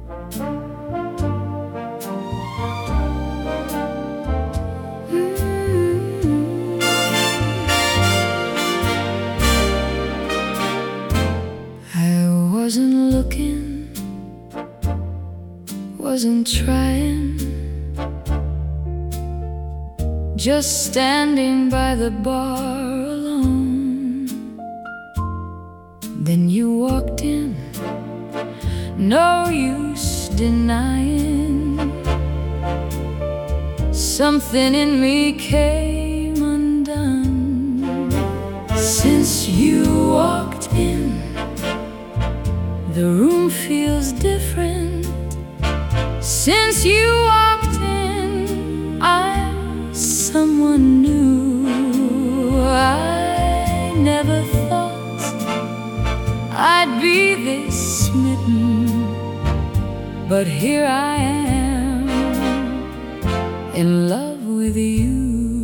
I wasn't looking, wasn't trying, just standing by the bar alone. Then you walked in, no use denying. Something in me came undone. Since you walked in, the room feels different. Since you walked in, I'm someone new. I never thought I'd be this smitten, but here I am, in love with you.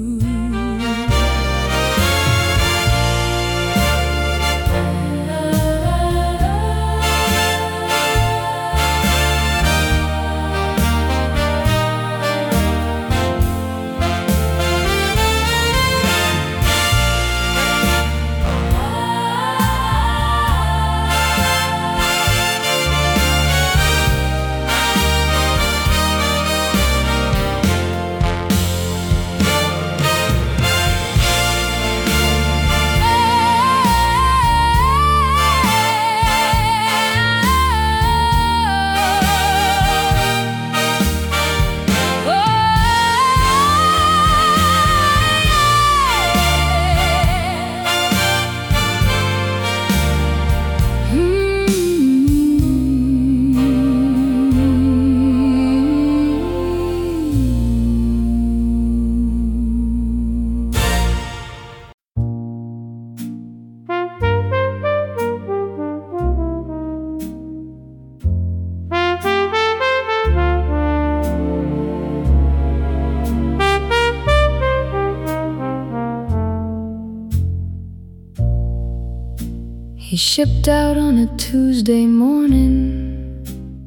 He shipped out on a Tuesday morning,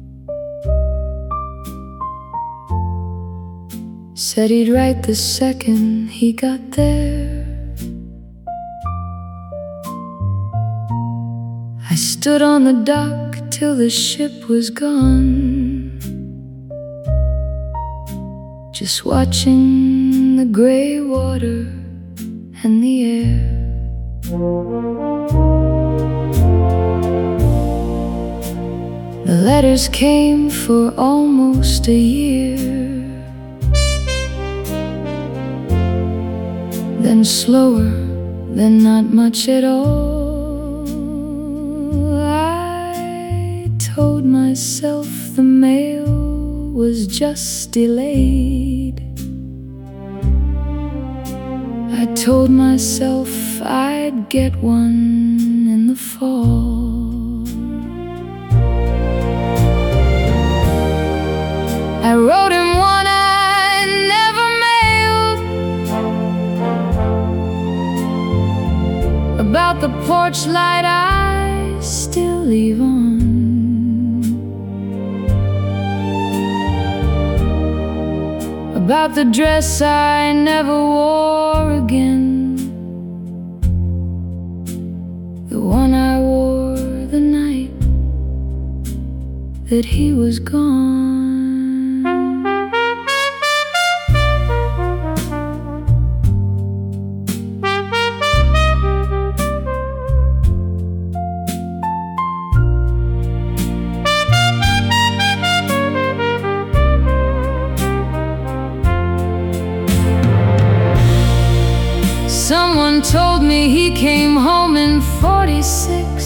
said he'd write the second he got there. I stood on the dock till the ship was gone, just watching the gray water and the air. The letters came for almost a year, then slower, then not much at all. I told myself the mail was just delayed. I told myself I'd get one in the fall. I wrote him one I never mailed, about the porch light I still leave on, about the dress I never wore again, the one I wore the night that he was gone. Someone told me he came home in '46,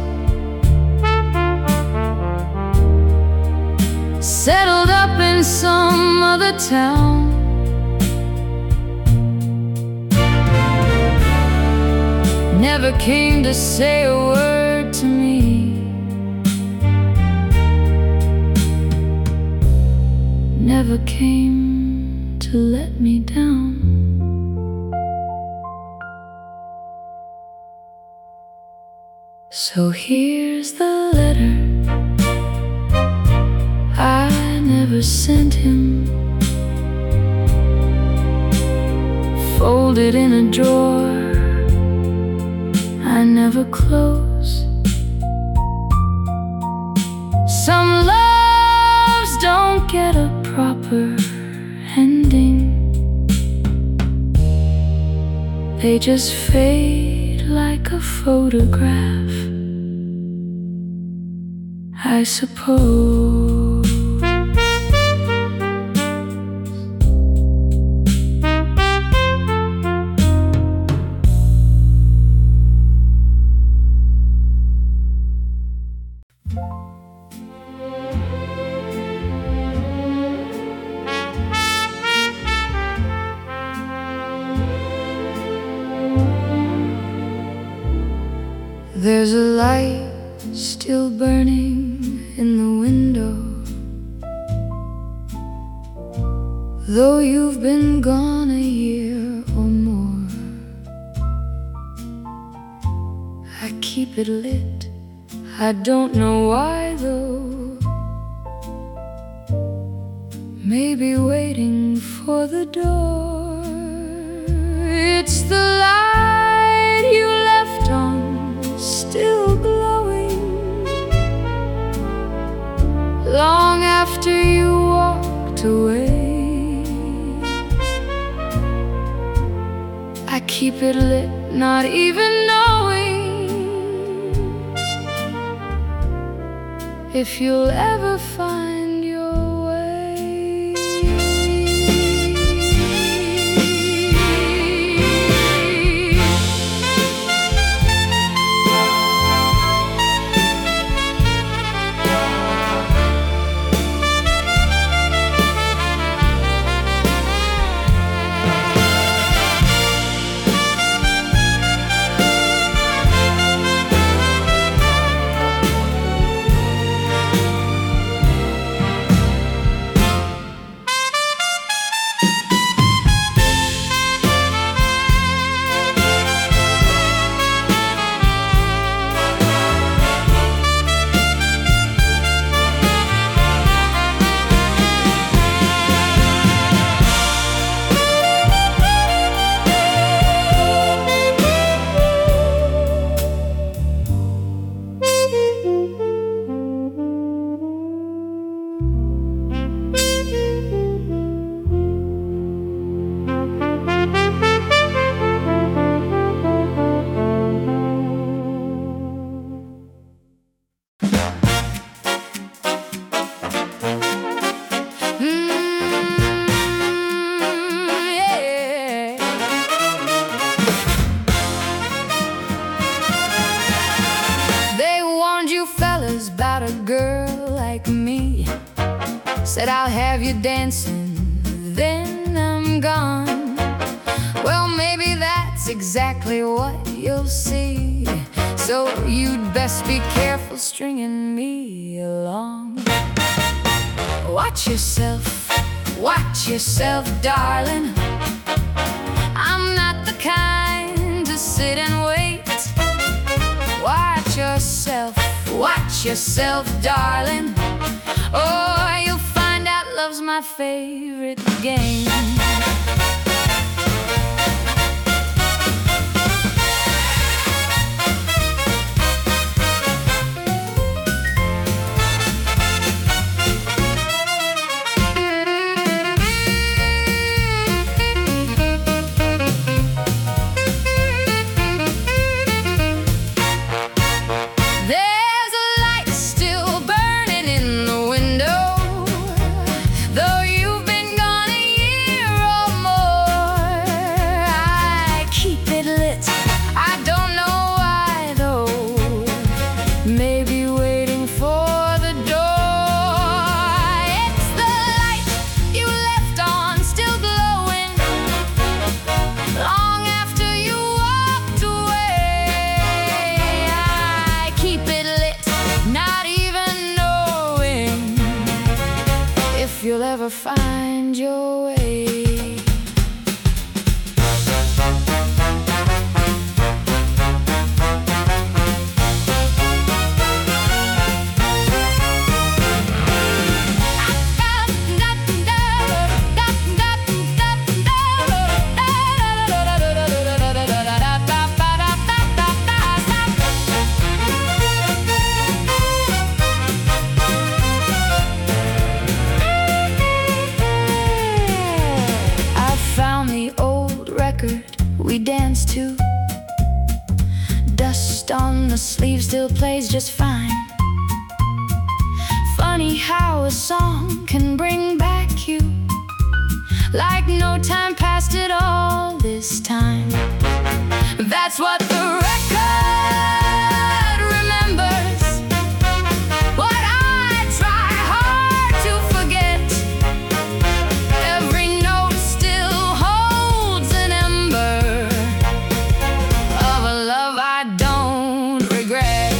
settled up in some other town. Never came to say a word to me, never came to let me down. So here's the letter never sent him, folded in a drawer I never close. Some loves don't get a proper ending, they just fade like a photograph, I suppose. There's a light still burning in the window, though you've been gone a year or more. I keep it lit, I don't know why though. Maybe waiting for the door. It's the light you left on, still glowing, long after you walked away. I keep it lit, not even knowing if you'll ever find your way. About a girl like me, said I'll have you dancing, then I'm gone. Well, maybe that's exactly what you'll see, so you'd best be careful stringing me along. Watch yourself, darling. I'm not the kind to sit and wait. Watch yourself, darling, or you'll find out love's my favorite game. You'll ever find your way. I've got on the sleeve still plays just fine. Funny how a song can bring back you, like no time passed at all this time. That's what the record remembers, what I try hard to forget. Every note still holds an ember of a love I don't regret.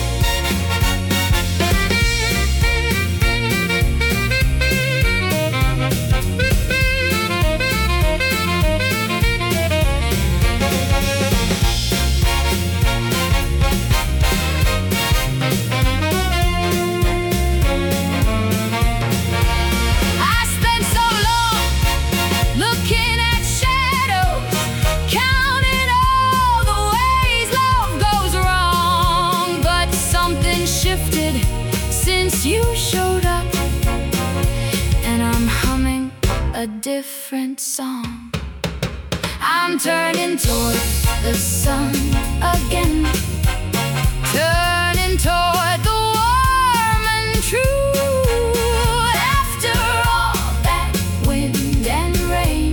Since you showed up, and I'm humming a different song. I'm turning towards the sun again, turning toward the warm and true. After all that wind and rain,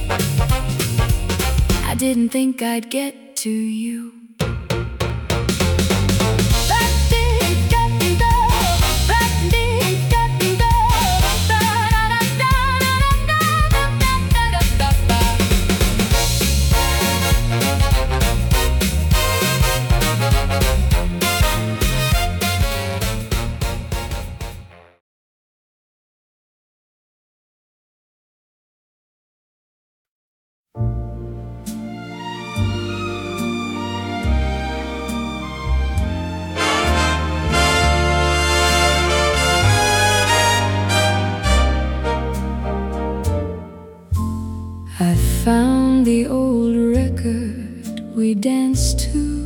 I didn't think I'd get to you. I found the old record we danced to,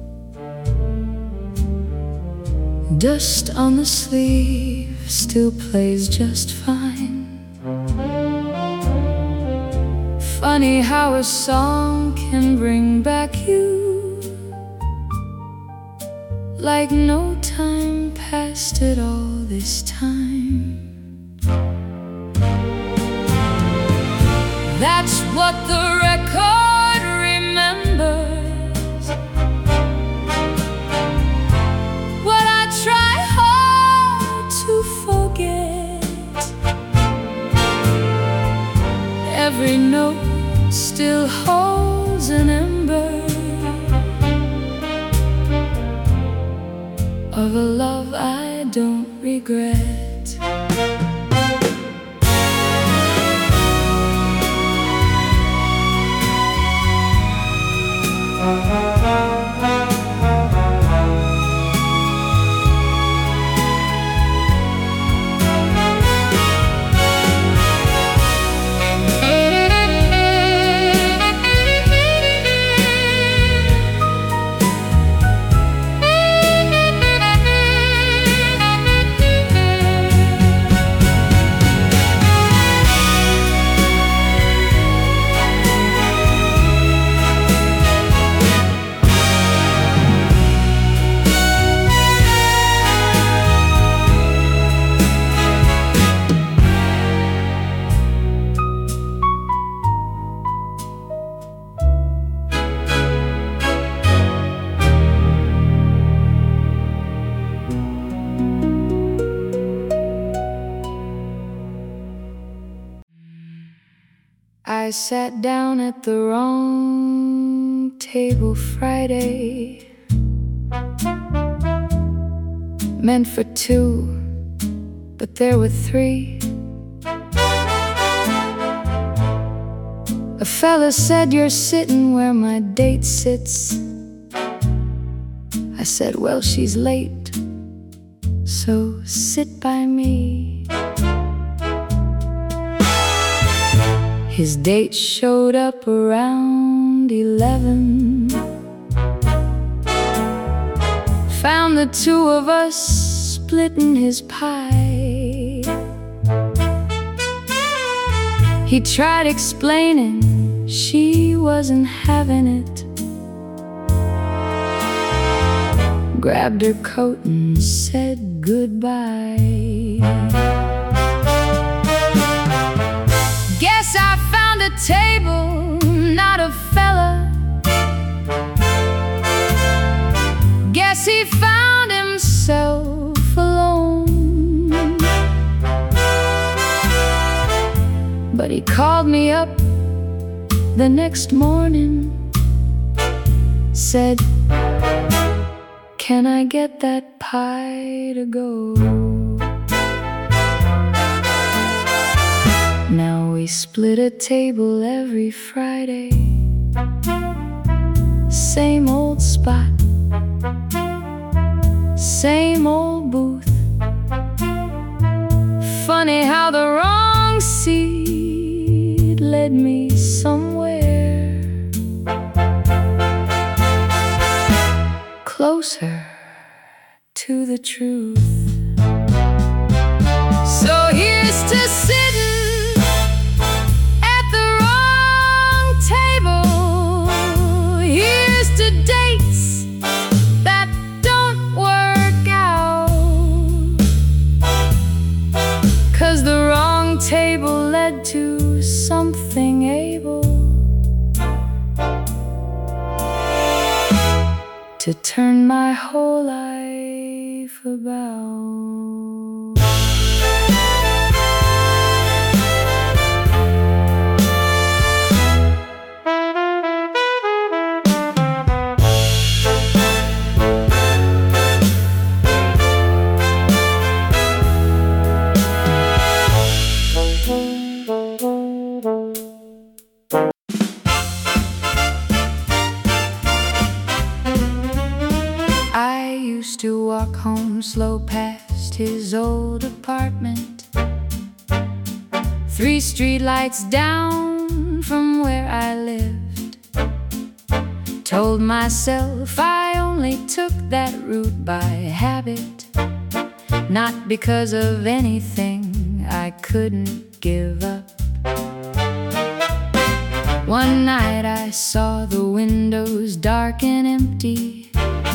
dust on the sleeve still plays just fine. Funny how a song can bring back you, like no time passed at all this time. That's what the record remembers, what I try hard to forget. Every note still holds an ember of a love I don't regret. I sat down at the wrong table Friday, meant for two, but there were three. A fella said, "You're sitting where my date sits." I said, "Well, she's late, so sit by me." His date showed up around 11. Found the two of us splitting his pie. He tried explaining she wasn't having it, grabbed her coat and said goodbye. Guess I found a table, not a fella. Guess he found himself alone. But he called me up the next morning, said, "Can I get that pie to go?" Now we split a table every Friday, same old spot, same old booth. Funny how the wrong seat led me somewhere closer to the truth. So here's to sitting at the wrong table. Here's to dates that don't work out, 'cause the wrong table led to something able to turn my whole life about. I used to walk home slow past his old apartment, 3 streetlights down from where I lived. Told myself I only took that route by habit, not because of anything I couldn't give up. One night I saw the windows dark and empty,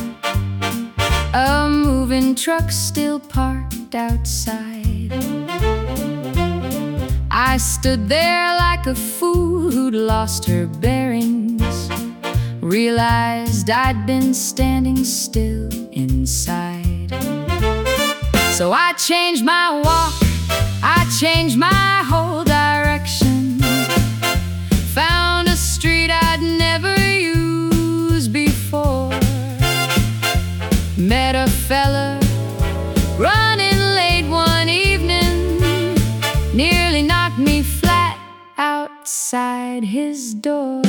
a moving truck still parked outside. I stood there like a fool who'd lost her bearings, realized I'd been standing still inside. So I changed my walk, I changed my whole direction, found a street I'd never used before, met a fella running late one evening, nearly knocked me flat outside his door.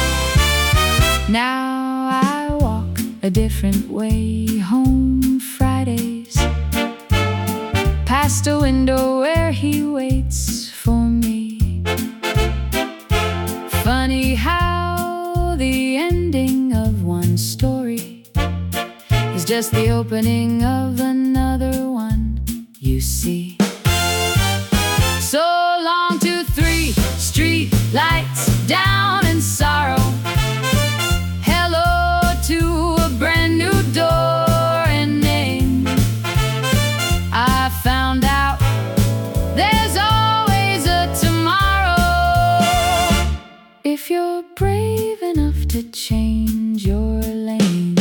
Now I walk a different way home Fridays, past a window where he waits for me. Funny how the ending of one story is just the opening of another one, you see. So long to 3 street lights down in sorrow, hello to a brand new door and name. I found out there's always a tomorrow if you're brave enough to change your lane.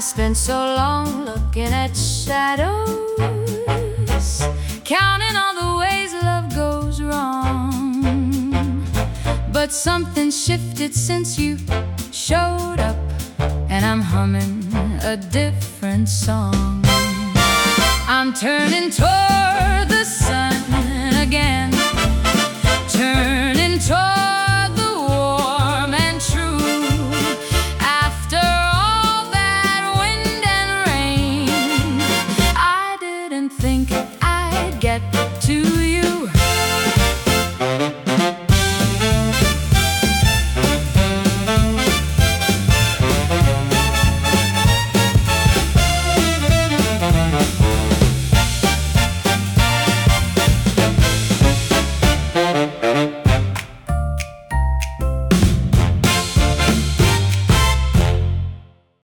spent so long looking at shadows, counting all the ways love goes wrong. But something shifted since you showed up, and I'm humming a different song. I'm turning toward